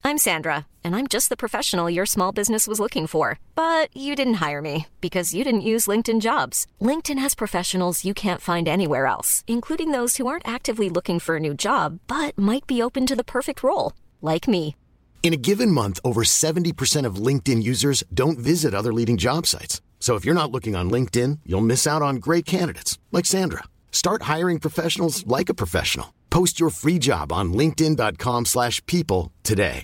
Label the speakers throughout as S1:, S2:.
S1: I'm Sandra, and I'm just the professional your small business was looking for. But you didn't hire me because you didn't use LinkedIn Jobs. LinkedIn has professionals you can't find anywhere else, including those who aren't actively looking for a new job, but might be open to the perfect role, like me.
S2: In a given month, over 70% of LinkedIn users don't visit other leading job sites. So if you're not looking on LinkedIn, you'll miss out on great candidates like Sandra. Start hiring professionals like a professional. Post your free job on linkedin.com/people today.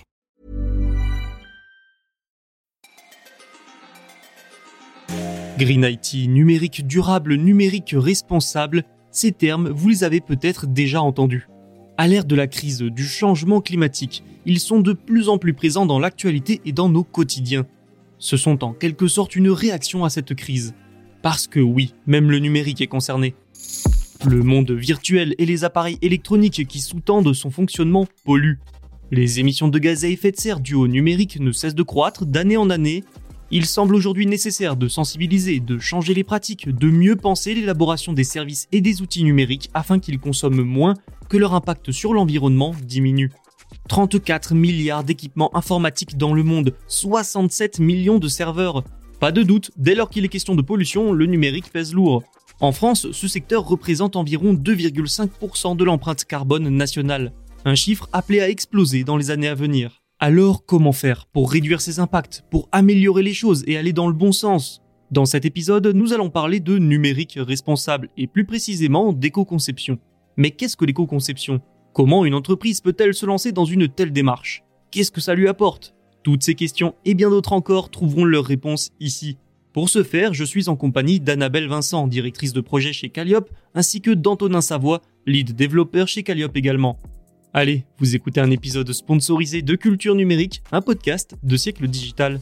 S3: Green IT, numérique durable, numérique responsable, ces termes, vous les avez peut-être déjà entendus. À l'ère de la crise du changement climatique, ils sont de plus en plus présents dans l'actualité et dans nos quotidiens. Ce sont en quelque sorte une réaction à cette crise. Parce que oui, même le numérique est concerné. Le monde virtuel et les appareils électroniques qui sous-tendent son fonctionnement polluent. Les émissions de gaz à effet de serre dues au numérique ne cessent de croître d'année en année. Il semble aujourd'hui nécessaire de sensibiliser, de changer les pratiques, de mieux penser l'élaboration des services et des outils numériques afin qu'ils consomment moins, que leur impact sur l'environnement diminue. 34 milliards d'équipements informatiques dans le monde, 67 millions de serveurs. Pas de doute, dès lors qu'il est question de pollution, le numérique pèse lourd. En France, ce secteur représente environ 2,5% de l'empreinte carbone nationale. Un chiffre appelé à exploser dans les années à venir. Alors, comment faire pour réduire ces impacts, pour améliorer les choses et aller dans le bon sens ? Dans cet épisode, nous allons parler de numérique responsable et plus précisément d'éco-conception. Mais qu'est-ce que l'éco-conception ? Comment une entreprise peut-elle se lancer dans une telle démarche ? Qu'est-ce que ça lui apporte ? Toutes ces questions et bien d'autres encore trouveront leurs réponses ici. Pour ce faire, je suis en compagnie d'Annabelle Vincent, directrice de projet chez Calliope, ainsi que d'Antonin Savoie, lead développeur chez Calliope également. Allez, vous écoutez un épisode sponsorisé de Culture Numérique, un podcast de Siècle Digital.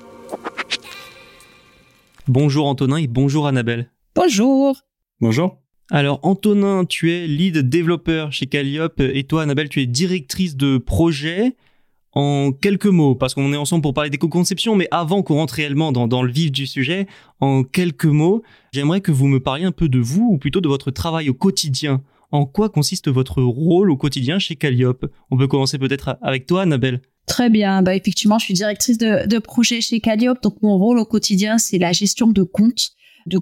S3: Bonjour Antonin et bonjour Annabelle.
S4: Bonjour.
S5: Bonjour.
S3: Alors Antonin, tu es lead développeur chez Calliope et toi Annabelle, tu es directrice de projet. En quelques mots, parce qu'on est ensemble pour parler d'éco-conception, mais avant qu'on rentre réellement dans le vif du sujet, en quelques mots, j'aimerais que vous me parliez un peu de vous, ou plutôt de votre travail au quotidien. En quoi consiste votre rôle au quotidien chez Calliope ? On peut commencer peut-être avec toi, Annabelle.
S4: Très bien. Effectivement, je suis directrice de projet chez Calliope. Donc, mon rôle au quotidien, c'est la gestion de comptes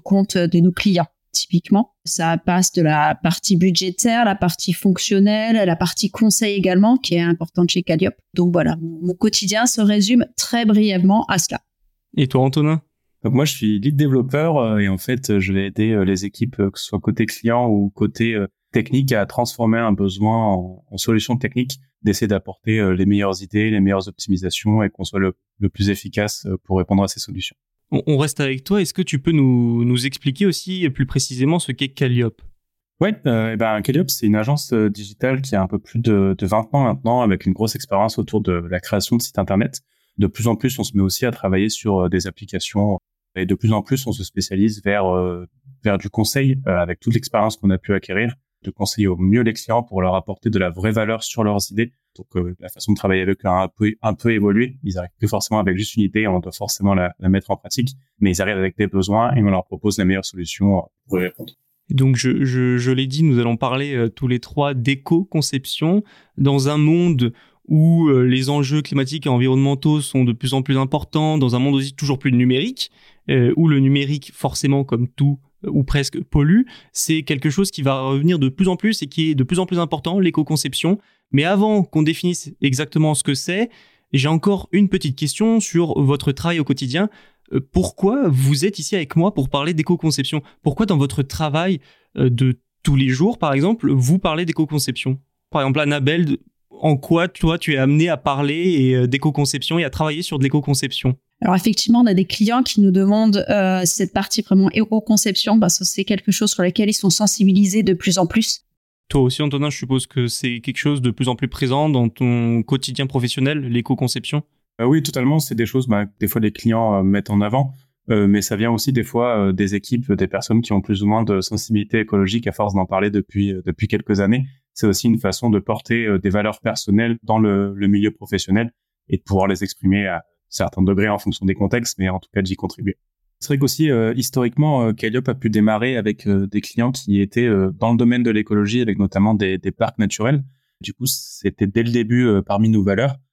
S4: de nos clients. Typiquement, ça passe de la partie budgétaire, la partie fonctionnelle, la partie conseil également, qui est importante chez Calliope. Donc voilà, mon quotidien se résume très brièvement à cela.
S3: Et toi, Antonin ?
S5: Donc moi, je suis lead développeur et en fait, je vais aider les équipes, que ce soit côté client ou côté technique, à transformer un besoin en solution technique, d'essayer d'apporter les meilleures idées, les meilleures optimisations et qu'on soit le plus efficace pour répondre à ces solutions.
S3: On reste avec toi. Est-ce que tu peux nous expliquer aussi plus précisément ce qu'est Calliope ?
S5: Ouais, Calliope, c'est une agence digitale qui a un peu plus de 20 ans maintenant, avec une grosse expérience autour de la création de sites internet. De plus en plus, on se met aussi à travailler sur des applications et de plus en plus, on se spécialise vers du conseil avec toute l'expérience qu'on a pu acquérir, de conseiller au mieux les clients pour leur apporter de la vraie valeur sur leurs idées. Donc la façon de travailler avec eux a un peu évolué. Ils arrivent plus forcément avec juste une idée, on doit forcément la mettre en pratique, mais ils arrivent avec des besoins et on leur propose la meilleure solution pour y répondre.
S3: Donc je l'ai dit, nous allons parler tous les trois d'éco-conception dans un monde où les enjeux climatiques et environnementaux sont de plus en plus importants, dans un monde aussi toujours plus numérique, où le numérique forcément comme tout ou presque pollue, c'est quelque chose qui va revenir de plus en plus et qui est de plus en plus important, l'éco-conception. Mais avant qu'on définisse exactement ce que c'est, j'ai encore une petite question sur votre travail au quotidien. Pourquoi vous êtes ici avec moi pour parler d'éco-conception ? Pourquoi dans votre travail de tous les jours, par exemple, vous parlez d'éco-conception ? Par exemple, Annabelle, en quoi toi tu es amenée à parler d'éco-conception et à travailler sur de l'éco-conception ?
S4: Alors effectivement, on a des clients qui nous demandent cette partie vraiment éco-conception parce que c'est quelque chose sur lequel ils sont sensibilisés de plus en plus.
S3: Toi aussi, Antonin, je suppose que c'est quelque chose de plus en plus présent dans ton quotidien professionnel, l'éco-conception ?
S5: Oui, totalement. C'est des choses des fois les clients mettent en avant, mais ça vient aussi des fois des équipes, des personnes qui ont plus ou moins de sensibilité écologique à force d'en parler depuis quelques années. C'est aussi une façon de porter des valeurs personnelles dans le milieu professionnel et de pouvoir les exprimer à certains degrés en fonction des contextes, mais en tout cas d'y contribuer. C'est vrai qu'aussi, historiquement, Calliope a pu démarrer avec des clients qui étaient dans le domaine de l'écologie, avec notamment des parcs naturels. Du coup, c'était dès le début parmi nos valeurs.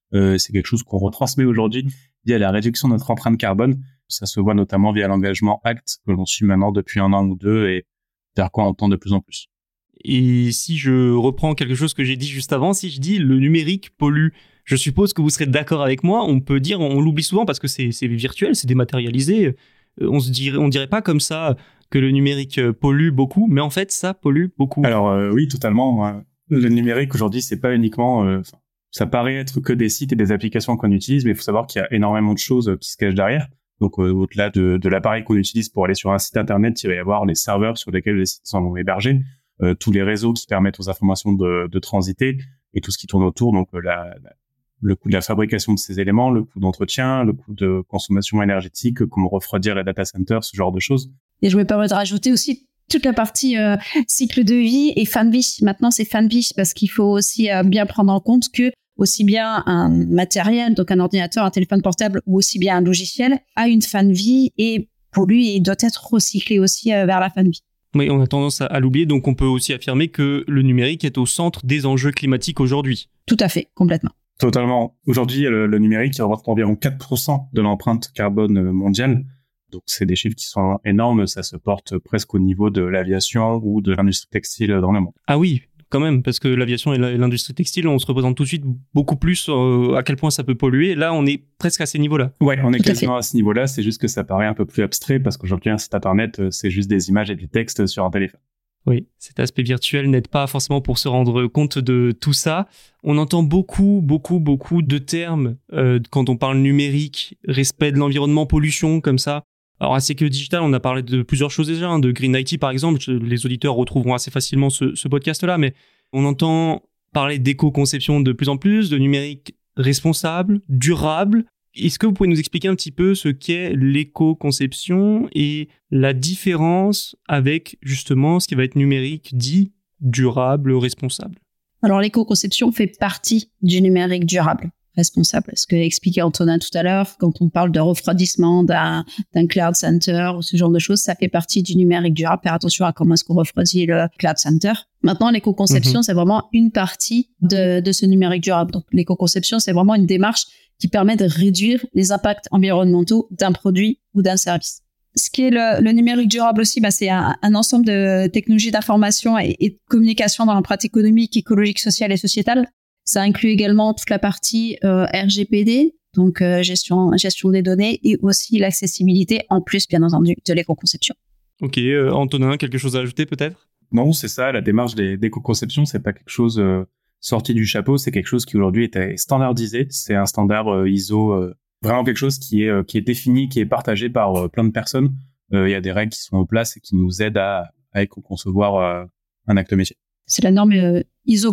S5: C'est quelque chose qu'on retransmet aujourd'hui via la réduction de notre empreinte carbone. Ça se voit notamment via l'engagement ACT que l'on suit maintenant depuis 1 an ou 2 et vers quoi on tend de plus en plus.
S3: Et si je reprends quelque chose que j'ai dit juste avant, si je dis le numérique pollue, je suppose que vous serez d'accord avec moi. On peut dire, on l'oublie souvent parce que c'est virtuel, c'est dématérialisé. On dirait pas comme ça que le numérique pollue beaucoup, mais en fait, ça pollue beaucoup.
S5: Alors oui, totalement. Le numérique aujourd'hui, c'est pas uniquement, ça paraît être que des sites et des applications qu'on utilise, mais il faut savoir qu'il y a énormément de choses qui se cachent derrière. Donc au-delà de l'appareil qu'on utilise pour aller sur un site internet, il va y avoir les serveurs sur lesquels les sites sont hébergés, tous les réseaux qui permettent aux informations de transiter et tout ce qui tourne autour. Donc le coût de la fabrication de ces éléments, le coût d'entretien, le coût de consommation énergétique, comment refroidir la data center, ce genre de choses.
S4: Et je me permets de rajouter aussi toute la partie cycle de vie et fin de vie. Maintenant, c'est fin de vie parce qu'il faut aussi bien prendre en compte que aussi bien un matériel, donc un ordinateur, un téléphone portable ou aussi bien un logiciel a une fin de vie et pollue et doit être recyclé aussi vers la fin de vie.
S3: Oui, on a tendance à l'oublier, donc on peut aussi affirmer que le numérique est au centre des enjeux climatiques aujourd'hui.
S4: Tout à fait, complètement.
S5: Totalement. Aujourd'hui, le numérique représente environ 4% de l'empreinte carbone mondiale. Donc, c'est des chiffres qui sont énormes. Ça se porte presque au niveau de l'aviation ou de l'industrie textile dans le monde.
S3: Ah oui, quand même, parce que l'aviation et l'industrie textile, on se représente tout de suite beaucoup plus à quel point ça peut polluer. Là, on est presque à ces niveaux-là.
S5: Ouais, on est quasiment à ce niveau-là. C'est juste que ça paraît un peu plus abstrait parce qu'aujourd'hui, un site internet, c'est juste des images et du texte sur un téléphone.
S3: Oui, cet aspect virtuel n'aide pas forcément pour se rendre compte de tout ça. On entend beaucoup de termes quand on parle numérique, respect de l'environnement, pollution, comme ça. Alors, à Sécurité Digital, on a parlé de plusieurs choses déjà, de Green IT par exemple. Les auditeurs retrouveront assez facilement ce podcast-là, mais on entend parler d'éco-conception de plus en plus, de numérique responsable, durable. Est-ce que vous pouvez nous expliquer un petit peu ce qu'est l'éco-conception et la différence avec justement ce qui va être numérique dit durable, responsable?
S4: Alors, l'éco-conception fait partie du numérique durable, responsable. Ce que expliquait Antonin tout à l'heure, quand on parle de refroidissement d'un cloud center ou ce genre de choses, ça fait partie du numérique durable. Faire attention à comment est-ce qu'on refroidit le cloud center. Maintenant, l'éco-conception, c'est vraiment une partie de ce numérique durable. Donc, l'éco-conception, c'est vraiment une démarche qui permet de réduire les impacts environnementaux d'un produit ou d'un service. Ce qui est le numérique durable aussi, c'est un ensemble de technologies d'information et de communication dans l'empreinte économique, écologique, sociale et sociétale. Ça inclut également toute la partie RGPD, donc gestion des données, et aussi l'accessibilité, en plus, bien entendu, de l'éco-conception.
S3: Ok, Antonin, quelque chose à ajouter peut-être?
S5: Non, c'est ça, la démarche d'éco-conception, c'est pas quelque chose sorti du chapeau, c'est quelque chose qui aujourd'hui est standardisé, c'est un standard ISO, vraiment quelque chose qui est défini, qui est partagé par plein de personnes. Il y a des règles qui sont en place et qui nous aident à éco-concevoir un acte métier.
S4: C'est la norme ISO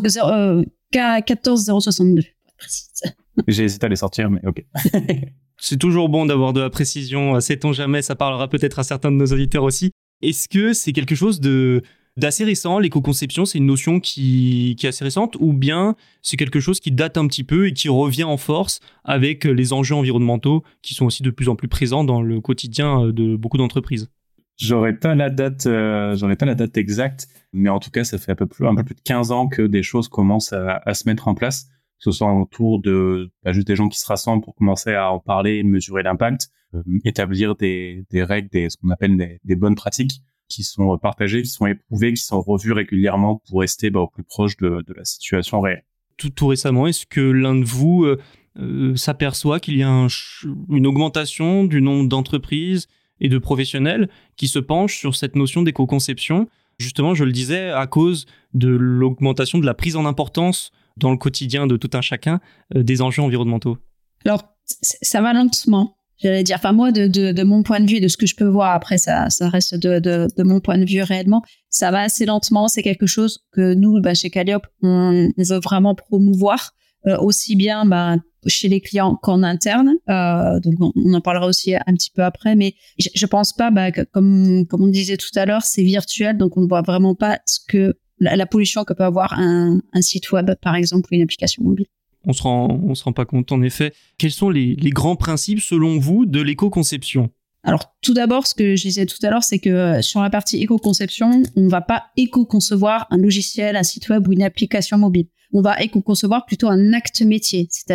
S4: K14062.
S5: J'ai hésité à les sortir, mais ok.
S3: C'est toujours bon d'avoir de la précision, sait-on jamais, ça parlera peut-être à certains de nos auditeurs aussi. Est-ce que c'est quelque chose d'assez récent, l'éco-conception, c'est une notion qui est assez récente, ou bien c'est quelque chose qui date un petit peu et qui revient en force avec les enjeux environnementaux qui sont aussi de plus en plus présents dans le quotidien de beaucoup d'entreprises?
S5: J'aurais pas la date exacte, mais en tout cas, ça fait un peu plus de 15 ans que des choses commencent à se mettre en place, que ce soit autour de juste des gens qui se rassemblent pour commencer à en parler, mesurer l'impact, établir des règles, ce qu'on appelle des bonnes pratiques qui sont partagées, qui sont éprouvées, qui sont revues régulièrement pour rester au plus proche de la situation réelle.
S3: Tout récemment, est-ce que l'un de vous s'aperçoit qu'il y a une augmentation du nombre d'entreprises et de professionnels qui se penchent sur cette notion d'éco-conception? Justement, je le disais, à cause de l'augmentation de la prise en importance dans le quotidien de tout un chacun des enjeux environnementaux.
S4: Alors, ça va lentement, j'allais dire. Enfin, moi, de mon point de vue, de ce que je peux voir, après, ça reste de mon point de vue réellement, ça va assez lentement. C'est quelque chose que nous, chez Calliope, on veut vraiment promouvoir, aussi bien chez les clients qu'en interne. Donc, on en parlera aussi un petit peu après, mais je pense pas que, comme on disait tout à l'heure, c'est virtuel, donc on ne voit vraiment pas la pollution que peut avoir un site web, par exemple, ou une application mobile.
S3: On se rend pas compte, en effet. Quels sont les grands principes, selon vous, de l'éco-conception?
S4: Alors, tout d'abord, ce que je disais tout à l'heure, c'est que sur la partie éco-conception, on ne va pas éco-concevoir un logiciel, un site web ou une application mobile. On va éco-concevoir plutôt un acte métier, c'est-à-dire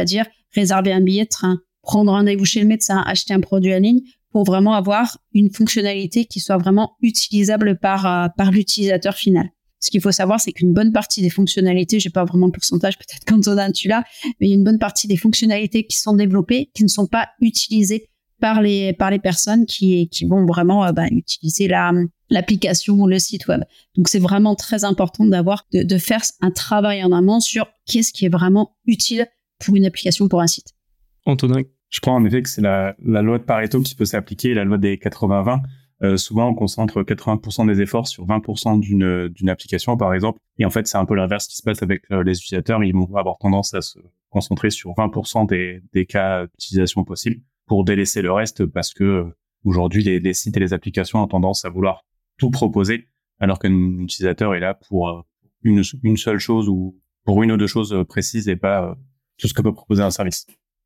S4: réserver un billet de train, prendre rendez-vous chez le médecin, acheter un produit en ligne, pour vraiment avoir une fonctionnalité qui soit vraiment utilisable par l'utilisateur final. Ce qu'il faut savoir, c'est qu'une bonne partie des fonctionnalités, j'ai pas vraiment le pourcentage, peut-être qu'Antonin tu l'as, mais il y a une bonne partie des fonctionnalités qui sont développées, qui ne sont pas utilisées par les personnes qui vont vraiment utiliser l'application ou le site web. Donc c'est vraiment très important de faire un travail en amont sur qu'est-ce qui est vraiment utile pour une application, pour un site.
S3: Antonin?
S5: Je crois en effet que c'est la loi de Pareto qui peut s'appliquer, la loi des 80-20. Souvent, on concentre 80% des efforts sur 20% d'une application, par exemple. Et en fait, c'est un peu l'inverse qui se passe avec les utilisateurs. Ils vont avoir tendance à se concentrer sur 20% des cas d'utilisation possibles pour délaisser le reste parce que aujourd'hui, les sites et les applications ont tendance à vouloir tout proposer alors qu'un utilisateur est là pour une seule chose ou pour une ou deux choses précises et pas tout ce que peut proposer un service.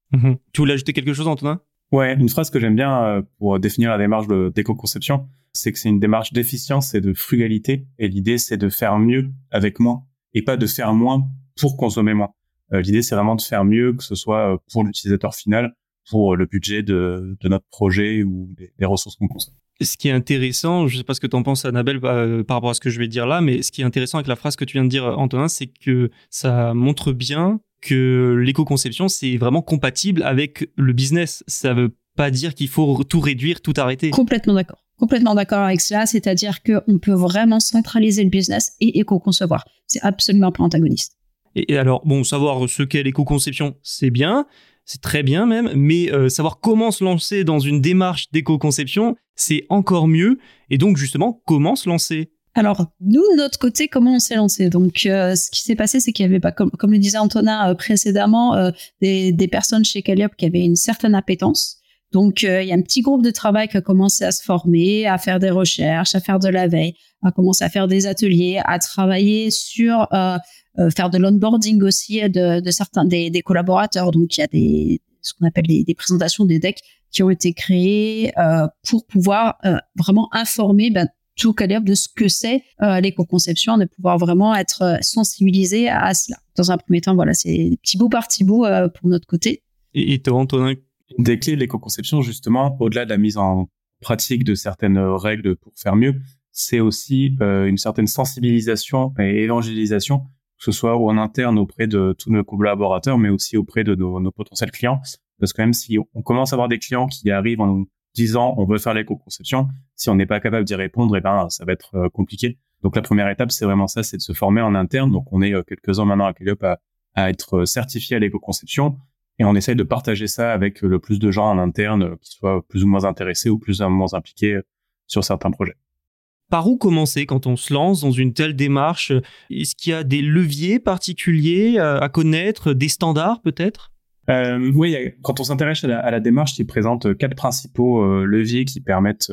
S3: Tu voulais ajouter quelque chose, Antonin?
S5: Ouais, une phrase que j'aime bien pour définir la démarche d'éco-conception, c'est que c'est une démarche d'efficience et de frugalité. Et l'idée, c'est de faire mieux avec moins et pas de faire moins pour consommer moins. L'idée, c'est vraiment de faire mieux, que ce soit pour l'utilisateur final, pour le budget de notre projet ou des ressources qu'on consomme.
S3: Ce qui est intéressant, je ne sais pas ce que tu en penses, Annabelle, par rapport à ce que je vais dire là, mais ce qui est intéressant avec la phrase que tu viens de dire, Antonin, c'est que ça montre bien que l'éco-conception, c'est vraiment compatible avec le business. Ça veut pas dire qu'il faut tout réduire, tout arrêter.
S4: Complètement d'accord avec cela, c'est-à-dire qu'on peut vraiment centraliser le business et éco-concevoir. C'est absolument pas antagoniste.
S3: Et alors, savoir ce qu'est l'éco-conception, c'est bien, c'est très bien même, mais savoir comment se lancer dans une démarche d'éco-conception, c'est encore mieux. Et donc, justement, comment se lancer ?
S4: Alors, nous, de notre côté, comment on s'est lancé ? Donc, ce qui s'est passé, c'est qu'il y avait, comme le disait Antonin précédemment, des personnes chez Calliope qui avaient une certaine appétence. Donc, il y a un petit groupe de travail qui a commencé à se former, à faire des recherches, à faire de la veille, à commencer à faire des ateliers, à travailler sur faire de l'onboarding aussi de certains des collaborateurs. Donc, il y a ce qu'on appelle des présentations, des decks qui ont été créés pour pouvoir vraiment informer tout Calliope de ce que c'est l'éco-conception, de pouvoir vraiment être sensibilisé à cela. Dans un premier temps, voilà, c'est petit bout par petit bout pour notre côté.
S3: Et toi, Antonin ?
S5: Des clés de l'éco-conception, justement, au-delà de la mise en pratique de certaines règles pour faire mieux, c'est aussi une certaine sensibilisation et évangélisation, que ce soit en interne auprès de tous nos collaborateurs, mais aussi auprès de nos potentiels clients. Parce que même si on commence à avoir des clients qui arrivent en nous disant on veut faire l'éco-conception, si on n'est pas capable d'y répondre, ça va être compliqué. Donc la première étape, c'est vraiment ça, c'est de se former en interne. Donc on est quelques-uns maintenant à Calliope à être certifié à l'éco-conception. Et on essaye de partager ça avec le plus de gens en interne qui soient plus ou moins intéressés ou plus ou moins impliqués sur certains projets.
S3: Par où commencer quand on se lance dans une telle démarche ? Est-ce qu'il y a des leviers particuliers à connaître, des standards peut-être ?
S5: Oui, quand on s'intéresse à la démarche, il présente 4 principaux leviers qui permettent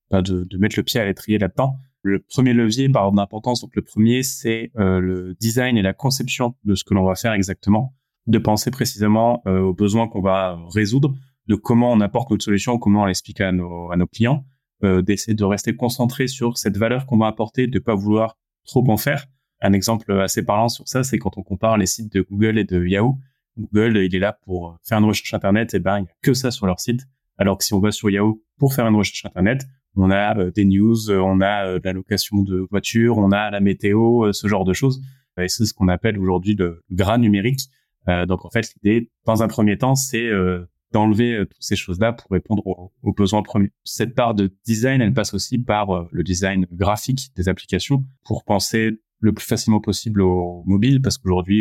S5: de mettre le pied à l'étrier là-dedans. Le premier levier par ordre d'importance, donc le premier, c'est le design et la conception de ce que l'on va faire exactement, de penser précisément aux besoins qu'on va résoudre, de comment on apporte notre solution, comment on l'explique à nos clients, d'essayer de rester concentré sur cette valeur qu'on va apporter, de pas vouloir trop en faire. Un exemple assez parlant sur ça, c'est quand on compare les sites de Google et de Yahoo. Google, il est là pour faire une recherche Internet, et il n'y a que ça sur leur site. Alors que si on va sur Yahoo pour faire une recherche Internet, on a des news, on a de la location de voitures, on a la météo, ce genre de choses. Et c'est ce qu'on appelle aujourd'hui le gras numérique. Donc en fait, l'idée, dans un premier temps, c'est d'enlever toutes ces choses-là pour répondre aux besoins premiers. Cette part de design, elle passe aussi par le design graphique des applications pour penser le plus facilement possible au mobile, parce qu'aujourd'hui,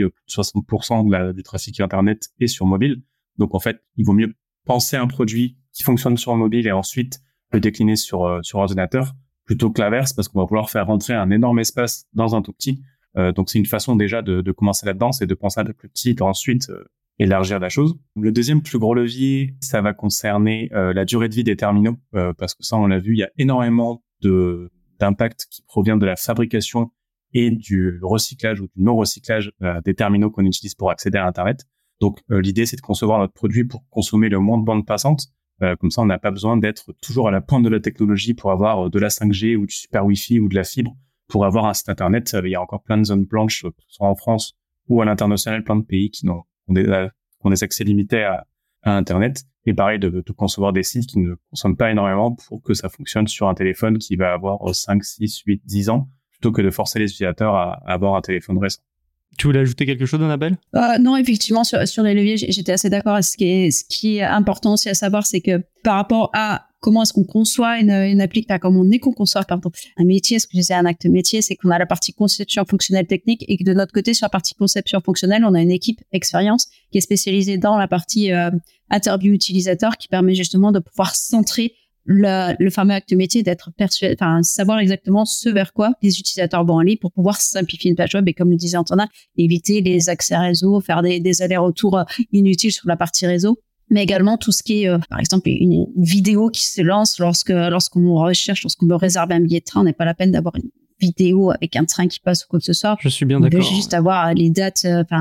S5: 60% du trafic Internet est sur mobile. Donc, en fait, il vaut mieux penser un produit qui fonctionne sur mobile et ensuite le décliner sur ordinateur, plutôt que l'inverse, parce qu'on va vouloir faire rentrer un énorme espace dans un tout petit. Donc, c'est une façon déjà de commencer là-dedans, c'est de penser à le plus petit et ensuite élargir la chose. Le deuxième plus gros levier, ça va concerner la durée de vie des terminaux, parce que ça, on l'a vu, il y a énormément d'impact qui provient de la fabrication et du recyclage ou du non-recyclage des terminaux qu'on utilise pour accéder à Internet. Donc, l'idée, c'est de concevoir notre produit pour consommer le moins de bandes passantes. Comme ça, on n'a pas besoin d'être toujours à la pointe de la technologie pour avoir de la 5G ou du super Wi-Fi ou de la fibre pour avoir un site Internet. Il y a encore plein de zones blanches, que ce soit en France ou à l'international, plein de pays qui ont ont des accès limités à Internet. Et pareil, de concevoir des sites qui ne consomment pas énormément pour que ça fonctionne sur un téléphone qui va avoir 5, 6, 8, 10 ans, plutôt que de forcer les utilisateurs à avoir un téléphone récent.
S3: Tu voulais ajouter quelque chose, Annabelle ?
S4: Non, effectivement, sur les leviers, j'étais assez d'accord. Ce qui est important aussi à savoir, c'est que par rapport à comment est-ce qu'on conçoit une appli, qu'on conçoit un métier, ce que je disais, un acte métier, c'est qu'on a la partie conception fonctionnelle technique et que de notre côté, sur la partie conception fonctionnelle, on a une équipe expérience qui est spécialisée dans la partie interview utilisateur qui permet justement de pouvoir centrer le fameux acte métier, d'être persuadé, savoir exactement ce vers quoi les utilisateurs vont aller pour pouvoir simplifier une page web et, comme le disait Antonin, éviter les accès réseau, faire des allers-retours inutiles sur la partie réseau, mais également tout ce qui est, par exemple, une vidéo qui se lance lorsqu'on recherche, lorsqu'on veut réserver un billet de train, on n'est pas la peine d'avoir une vidéo avec un train qui passe ou quoi que ce soit.
S3: Je suis bien d'accord.
S4: On veut juste avoir les dates,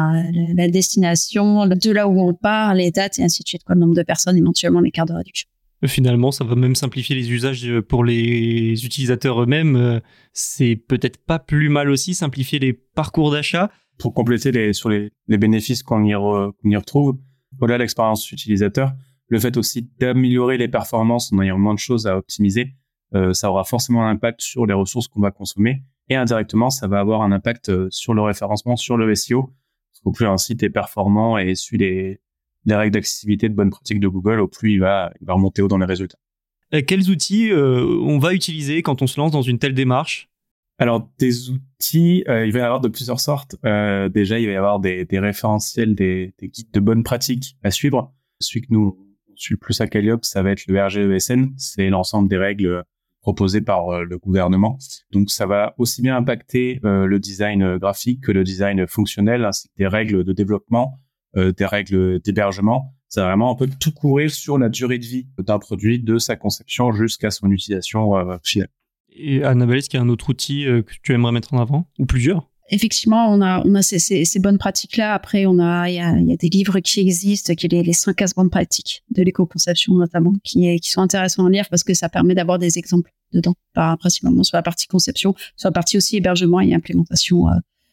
S4: la destination, de là où on part, les dates et ainsi de suite, le nombre de personnes, éventuellement les cartes de réduction.
S3: Finalement, ça va même simplifier les usages pour les utilisateurs eux-mêmes. C'est peut-être pas plus mal aussi, simplifier les parcours d'achat.
S5: Pour compléter sur les bénéfices qu'on y retrouve, au-delà de l'expérience utilisateur, le fait aussi d'améliorer les performances en ayant moins de choses à optimiser, ça aura forcément un impact sur les ressources qu'on va consommer et indirectement, ça va avoir un impact sur le référencement, sur le SEO. Parce qu'au plus un site est performant et suit les règles d'accessibilité de bonnes pratiques de Google, au plus il va remonter haut dans les résultats.
S3: Quels outils on va utiliser quand on se lance dans une telle démarche ?
S5: Alors, des outils, il va y avoir de plusieurs sortes. Déjà, il va y avoir des référentiels, des guides de bonnes pratiques à suivre. Celui que nous suit le plus à Calliope, ça va être le RGESN. C'est l'ensemble des règles proposées par le gouvernement. Donc, ça va aussi bien impacter le design graphique que le design fonctionnel, ainsi que des règles de développement, des règles d'hébergement. Ça va vraiment un peu tout couvrir sur la durée de vie d'un produit, de sa conception jusqu'à son utilisation finale.
S3: Et Annabelle, est-ce qu'il y a un autre outil que tu aimerais mettre en avant, ou plusieurs ?
S4: Effectivement, on a ces bonnes pratiques-là. Après, il y a des livres qui existent, qui les 115 bonnes pratiques de l'éco-conception notamment, qui sont intéressants à lire parce que ça permet d'avoir des exemples dedans, principalement sur la partie conception, sur la partie aussi hébergement et implémentation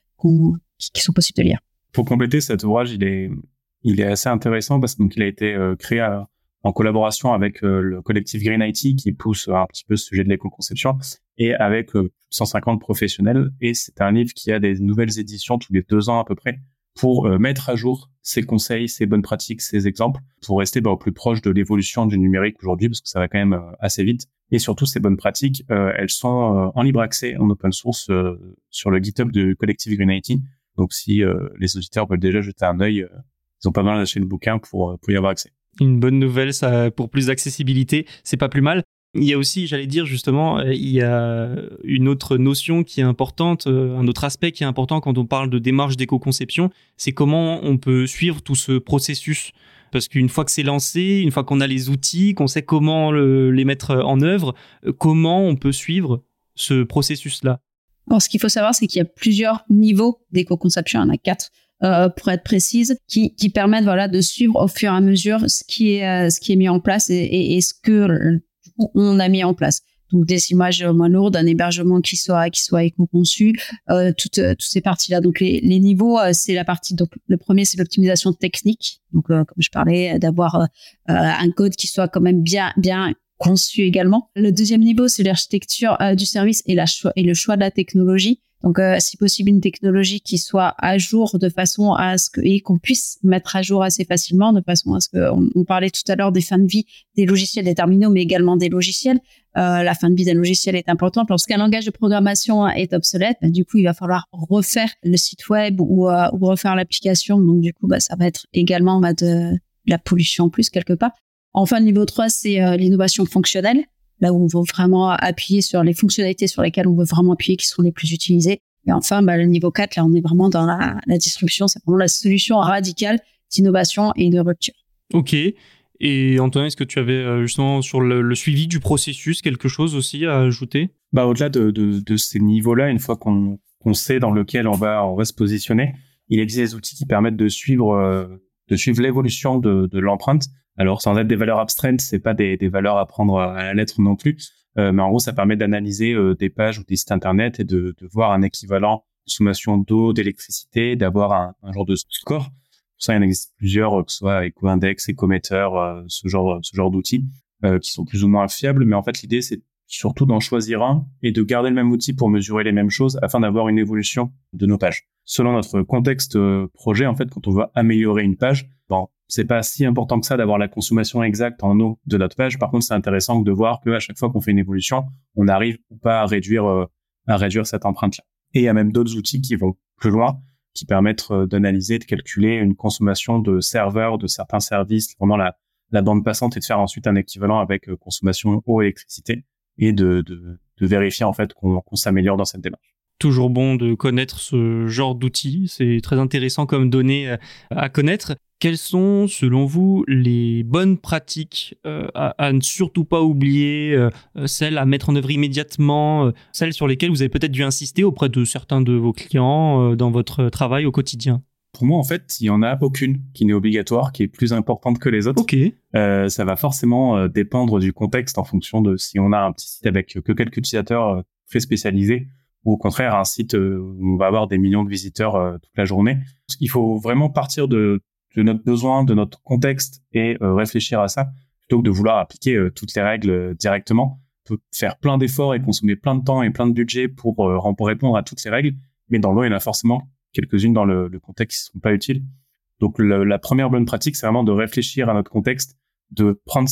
S4: qui sont possibles de lire.
S5: Pour compléter, cet ouvrage, il est assez intéressant parce que donc il a été créé en collaboration avec le collectif Green IT qui pousse un petit peu ce sujet de l'éco-conception et avec 150 professionnels. Et c'est un livre qui a des nouvelles éditions tous les 2 ans à peu près pour mettre à jour ses conseils, ses bonnes pratiques, ses exemples pour rester au plus proche de l'évolution du numérique aujourd'hui parce que ça va quand même assez vite. Et surtout, ces bonnes pratiques, elles sont en libre accès, en open source sur le GitHub du collectif Green IT. Donc, si les auditeurs veulent déjà jeter un œil, ils ont pas besoin d'acheter le bouquin pour y avoir accès.
S3: Une bonne nouvelle, ça, pour plus d'accessibilité, c'est pas plus mal. Il y a aussi, j'allais dire justement, il y a une autre notion qui est importante, un autre aspect qui est important quand on parle de démarche d'éco-conception, c'est comment on peut suivre tout ce processus. Parce qu'une fois que c'est lancé, une fois qu'on a les outils, qu'on sait comment les mettre en œuvre, comment on peut suivre ce processus-là ?
S4: Alors, ce qu'il faut savoir, c'est qu'il y a plusieurs niveaux d'éco-conception, il y en a 4. Pour être précise, qui permettent de suivre au fur et à mesure ce qui est mis en place et ce que on a mis en place. Donc des images moins lourdes, un hébergement qui soit éco-conçu, toutes ces parties-là. Donc les niveaux, c'est la partie. Donc le premier, c'est l'optimisation technique. Donc comme je parlais, d'avoir un code qui soit quand même bien conçu également. Le deuxième niveau, c'est l'architecture du service et le choix de la technologie. Donc, si possible, une technologie qui soit à jour de façon à ce qu'on puisse mettre à jour assez facilement, de façon à ce on parlait tout à l'heure des fins de vie des logiciels, des terminaux, mais également des logiciels. La fin de vie d'un logiciel est importante. Lorsqu'un langage de programmation est obsolète, du coup, il va falloir refaire le site web ou refaire l'application. Donc, du coup, ça va être également de la pollution en plus quelque part. Enfin, le niveau 3, c'est l'innovation fonctionnelle. Là où on veut vraiment appuyer sur les fonctionnalités sur lesquelles on veut vraiment appuyer, qui sont les plus utilisées. Et enfin, le niveau 4, là, on est vraiment dans la disruption. C'est vraiment la solution radicale d'innovation et de rupture.
S3: Ok. Et Antonin, est-ce que tu avais justement sur le suivi du processus quelque chose aussi à ajouter ?
S5: Au-delà de ces niveaux-là, une fois qu'on sait dans lequel on va se positionner, il existe des outils qui permettent de suivre l'évolution de l'empreinte. Alors, sans être des valeurs abstraites, c'est pas des valeurs à prendre à la lettre non plus. Mais en gros, ça permet d'analyser des pages ou des sites internet et de voir un équivalent consommation d'eau, d'électricité, d'avoir un genre de score. Ça, il y en existe plusieurs, que ce soit EcoIndex, Ecometer, ce genre d'outils qui sont plus ou moins fiables. Mais en fait, l'idée, c'est surtout d'en choisir un et de garder le même outil pour mesurer les mêmes choses afin d'avoir une évolution de nos pages. Selon notre contexte projet, en fait, quand on veut améliorer une page, bon, c'est pas si important que ça d'avoir la consommation exacte en eau de notre page. Par contre, c'est intéressant de voir qu'à chaque fois qu'on fait une évolution, on arrive ou pas à réduire cette empreinte-là. Et il y a même d'autres outils qui vont plus loin, qui permettent d'analyser, de calculer une consommation de serveurs, de certains services, vraiment la bande passante, et de faire ensuite un équivalent avec consommation eau et électricité, et de vérifier en fait qu'on s'améliore dans cette démarche.
S3: Toujours bon de connaître ce genre d'outils, c'est très intéressant comme données à connaître. Quelles sont, selon vous, les bonnes pratiques à ne surtout pas oublier, celles à mettre en œuvre immédiatement, celles sur lesquelles vous avez peut-être dû insister auprès de certains de vos clients dans votre travail au quotidien?
S5: Pour moi, en fait, il y en a aucune qui n'est obligatoire, qui est plus importante que les autres.
S3: Ok.
S5: Ça va forcément dépendre du contexte en fonction de si on a un petit site avec que quelques utilisateurs très spécialisés, ou au contraire un site où on va avoir des millions de visiteurs toute la journée. Il faut vraiment partir de notre besoin, de notre contexte et réfléchir à ça plutôt que de vouloir appliquer toutes les règles directement. On peut faire plein d'efforts et consommer plein de temps et plein de budget pour répondre à toutes les règles, mais dans l'eau, il y en a forcément quelques-unes dans le contexte qui ne sont pas utiles. Donc la première bonne pratique, c'est vraiment de réfléchir à notre contexte, de prendre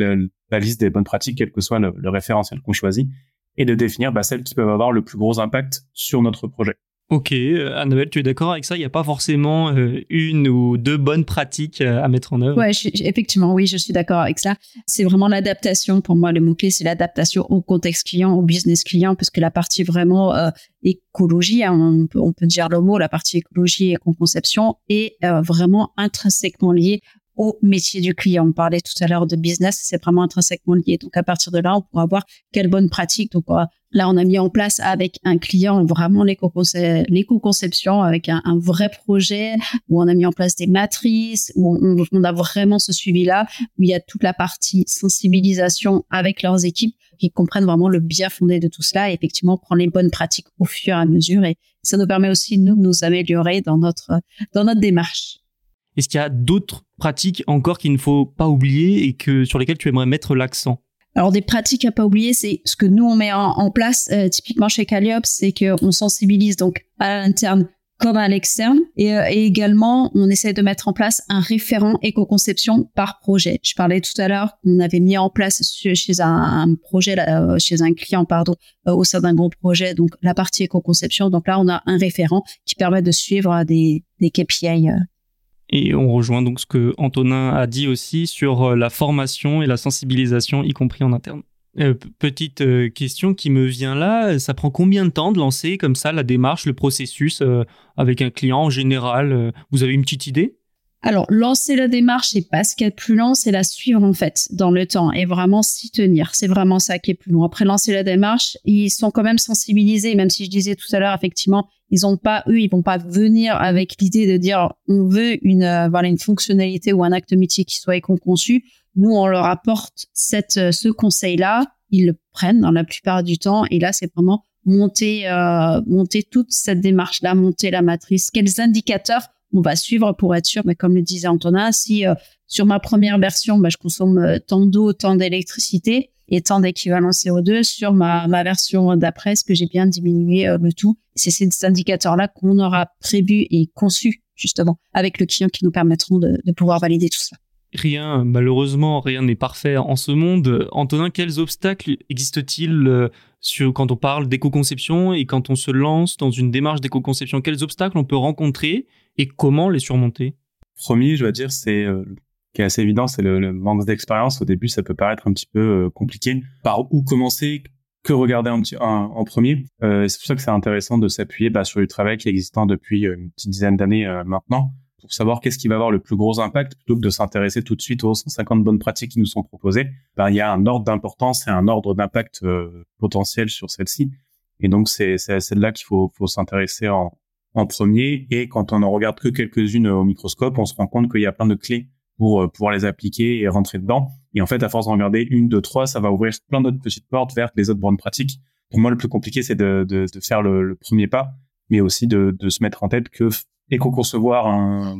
S5: la liste des bonnes pratiques, quel que soit le référentiel qu'on choisit, et de définir celles qui peuvent avoir le plus gros impact sur notre projet.
S3: Ok, Annabelle, tu es d'accord avec ça? Il n'y a pas forcément une ou deux bonnes pratiques à mettre en œuvre?
S4: Ouais, effectivement, oui, je suis d'accord avec ça. C'est vraiment l'adaptation. Pour moi, le mot-clé, c'est l'adaptation au contexte client, au business client, parce que la partie vraiment écologie, hein, on peut dire le mot, la partie écologie et éco-conception est vraiment intrinsèquement liée au métier du client. On parlait tout à l'heure de business, c'est vraiment intrinsèquement lié. Donc, à partir de là, on pourra voir quelle bonne pratique. Donc, là, on a mis en place avec un client vraiment l'éco-conception avec un vrai projet où on a mis en place des matrices, où on a vraiment ce suivi-là, où il y a toute la partie sensibilisation avec leurs équipes qui comprennent vraiment le bien fondé de tout cela et effectivement prendre les bonnes pratiques au fur et à mesure. Et ça nous permet aussi, nous, de nous améliorer dans notre démarche.
S3: Est-ce qu'il y a d'autres pratiques encore qu'il ne faut pas oublier et sur lesquelles tu aimerais mettre l'accent?
S4: Alors, des pratiques à pas oublier, c'est ce que nous, on met en place typiquement chez Calliope, c'est qu'on sensibilise donc à l'interne comme à l'externe et également, on essaie de mettre en place un référent éco-conception par projet. Je parlais tout à l'heure qu'on avait mis en place chez un projet, chez un client, au sein d'un gros projet, donc la partie éco-conception. Donc là, on a un référent qui permet de suivre des KPI.
S3: Et on rejoint donc ce que Antonin a dit aussi sur la formation et la sensibilisation, y compris en interne. Petite question qui me vient là, ça prend combien de temps de lancer comme ça la démarche, le processus avec un client en général? Vous avez une petite idée?
S4: Alors, lancer la démarche, c'est pas ce qu'il y a de plus lent, c'est la suivre en fait dans le temps et vraiment s'y tenir. C'est vraiment ça qui est plus long. Après lancer la démarche, ils sont quand même sensibilisés, même si je disais tout à l'heure, effectivement, ils vont pas venir avec l'idée de dire on veut une fonctionnalité ou un acte métier qui soit éco-conçu. Nous, on leur apporte ce conseil-là, ils le prennent dans la plupart du temps et là, c'est vraiment monter toute cette démarche-là, monter la matrice, quels indicateurs on va suivre pour être sûr, mais comme le disait Antonin, si sur ma première version, je consomme tant d'eau, tant d'électricité et tant d'équivalent CO2, sur ma version d'après, est-ce que j'ai bien diminué le tout? C'est ces indicateurs-là qu'on aura prévus et conçus justement avec le client qui nous permettront de pouvoir valider tout ça.
S3: Malheureusement, rien n'est parfait en ce monde. Antonin, quels obstacles existent-ils quand on parle d'éco-conception et quand on se lance dans une démarche d'éco-conception? Quels obstacles on peut rencontrer et comment les surmonter?
S5: Premier, je vais dire, c'est qui est assez évident, c'est le manque d'expérience. Au début, ça peut paraître un petit peu compliqué. Par où commencer? Que regarder en premier? C'est pour ça que c'est intéressant de s'appuyer sur du travail qui est existant depuis une petite dizaine d'années maintenant, pour savoir qu'est-ce qui va avoir le plus gros impact, plutôt que de s'intéresser tout de suite aux 150 bonnes pratiques qui nous sont proposées. Il y a un ordre d'importance et un ordre d'impact potentiel sur celle-ci. Et donc, c'est à celle-là qu'il faut s'intéresser en premier. Et quand on en regarde que quelques-unes au microscope, on se rend compte qu'il y a plein de clés pour pouvoir les appliquer et rentrer dedans. Et en fait, à force d'en regarder une, deux, trois, ça va ouvrir plein d'autres petites portes vers les autres bonnes pratiques. Pour moi, le plus compliqué, c'est de faire le premier pas, mais aussi de se mettre en tête que éco-concevoir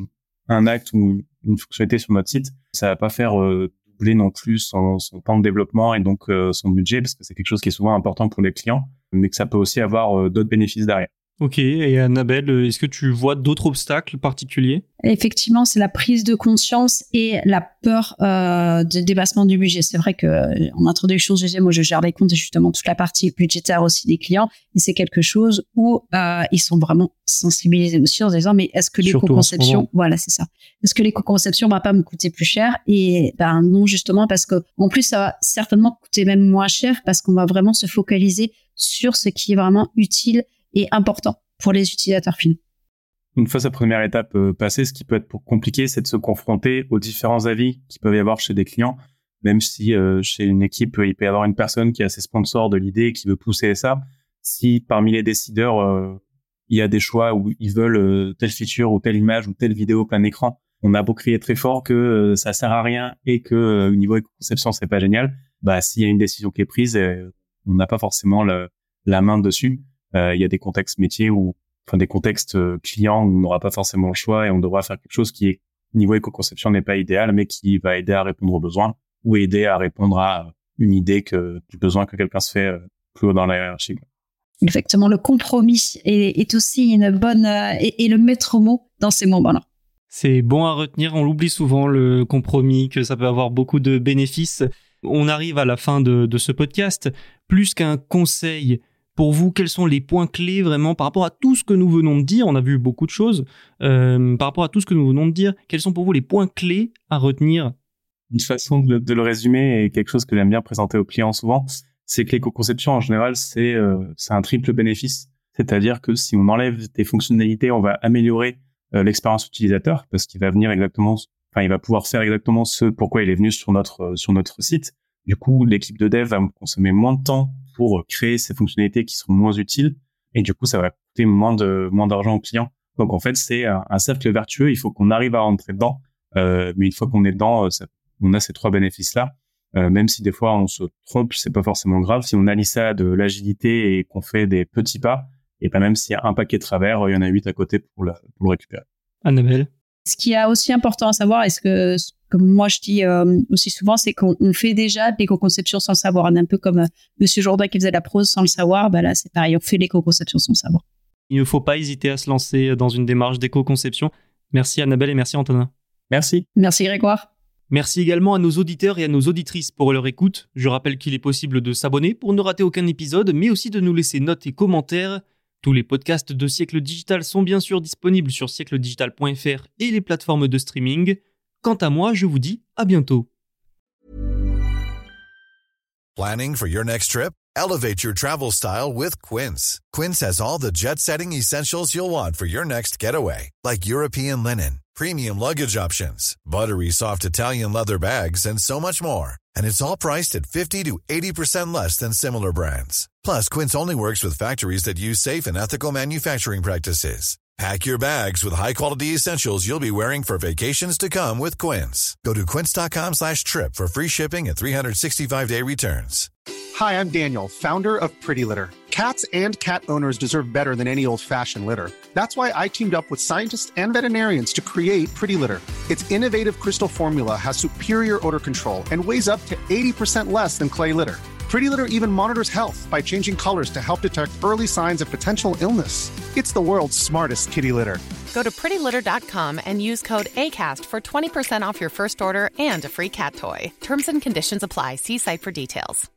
S5: un acte ou une fonctionnalité sur notre site, ça va pas faire doubler non plus son temps de développement et donc son budget, parce que c'est quelque chose qui est souvent important pour les clients, mais que ça peut aussi avoir d'autres bénéfices derrière.
S3: Ok, et Annabelle, est-ce que tu vois d'autres obstacles particuliers ?
S4: Effectivement, c'est la prise de conscience et la peur de dépassement du budget. C'est vrai que en introduction, moi je gère les comptes et justement toute la partie budgétaire aussi des clients, et c'est quelque chose où ils sont vraiment sensibilisés aussi en se disant mais est-ce que l'éco-conception, voilà c'est ça, est-ce que l'éco-conception va pas me coûter plus cher? Et ben non, justement, parce que en plus ça va certainement coûter même moins cher, parce qu'on va vraiment se focaliser sur ce qui est vraiment utile et important pour les utilisateurs finaux.
S5: Une fois sa première étape passée, ce qui peut être compliqué, c'est de se confronter aux différents avis qu'il peut y avoir chez des clients, même si chez une équipe, il peut y avoir une personne qui est assez sponsor de l'idée et qui veut pousser ça. Si parmi les décideurs, il y a des choix où ils veulent telle feature ou telle image ou telle vidéo plein écran, on a beau crier très fort que ça sert à rien et que au niveau éco-conception, c'est pas génial, bah s'il y a une décision qui est prise, on n'a pas forcément la main dessus. Il y a des contextes métiers des contextes clients où on n'aura pas forcément le choix et on devra faire quelque chose qui est, niveau éco-conception, n'est pas idéal, mais qui va aider à répondre aux besoins ou aider à répondre à une idée du besoin que quelqu'un se fait plus haut dans la hiérarchie.
S4: Exactement. Le compromis est aussi une bonne, et le maître mot dans ces moments-là.
S3: C'est bon à retenir. On l'oublie souvent, le compromis, que ça peut avoir beaucoup de bénéfices. On arrive à la fin de ce podcast. Plus qu'un conseil, pour vous, quels sont les points clés vraiment par rapport à tout ce que nous venons de dire ? On a vu beaucoup de choses. Par rapport à tout ce que nous venons de dire, quels sont pour vous les points clés à retenir ?
S5: Une façon de le résumer, et quelque chose que j'aime bien présenter aux clients souvent, c'est que l'éco-conception, en général, c'est un triple bénéfice. C'est-à-dire que si on enlève des fonctionnalités, on va améliorer l'expérience utilisateur, parce qu'il va il va pouvoir faire exactement ce pourquoi il est venu sur notre site. Du coup, l'équipe de dev va consommer moins de temps pour créer ces fonctionnalités qui seront moins utiles, et du coup ça va coûter moins d'argent aux clients. Donc en fait c'est un cercle vertueux, il faut qu'on arrive à rentrer dedans, mais une fois qu'on est dedans, on a ces trois bénéfices là, même si des fois on se trompe, c'est pas forcément grave. Si on allie ça de l'agilité et qu'on fait des petits pas, et pas même s'il y a un paquet de travers, il y en a 8 à côté pour le récupérer.
S3: Annabelle ?
S4: Ce qui est aussi important à savoir, comme moi je dis aussi souvent, c'est qu'on fait déjà de l'éco-conception sans le savoir. On est un peu comme Monsieur Jourdain qui faisait la prose sans le savoir. Bah là, c'est pareil, on fait l'éco-conception sans le savoir.
S3: Il ne faut pas hésiter à se lancer dans une démarche d'éco-conception. Merci Annabelle et merci Antonin.
S5: Merci.
S4: Merci Grégoire.
S3: Merci également à nos auditeurs et à nos auditrices pour leur écoute. Je rappelle qu'il est possible de s'abonner pour ne rater aucun épisode, mais aussi de nous laisser notes et commentaires. Tous les podcasts de Siècle Digital sont bien sûr disponibles sur siècledigital.fr et les plateformes de streaming. Quant à moi, je vous dis à bientôt.
S6: Planning for your next trip? Elevate your travel style with Quince. Quince has all the jet-setting essentials you'll want for your next getaway, like European linen, premium luggage options, buttery soft Italian leather bags, and so much more. And it's all priced at 50 to 80% less than similar brands. Plus, Quince only works with factories that use safe and ethical manufacturing practices. Pack your bags with high-quality essentials you'll be wearing for vacations to come with Quince. Go to quince.com/trip for free shipping and 365-day returns.
S7: Hi, I'm Daniel, founder of Pretty Litter. Cats and cat owners deserve better than any old-fashioned litter. That's why I teamed up with scientists and veterinarians to create Pretty Litter. Its innovative crystal formula has superior odor control and weighs up to 80% less than clay litter. Pretty Litter even monitors health by changing colors to help detect early signs of potential illness. It's the world's smartest kitty litter.
S8: Go to prettylitter.com and use code ACAST for 20% off your first order and a free cat toy. Terms and conditions apply. See site for details.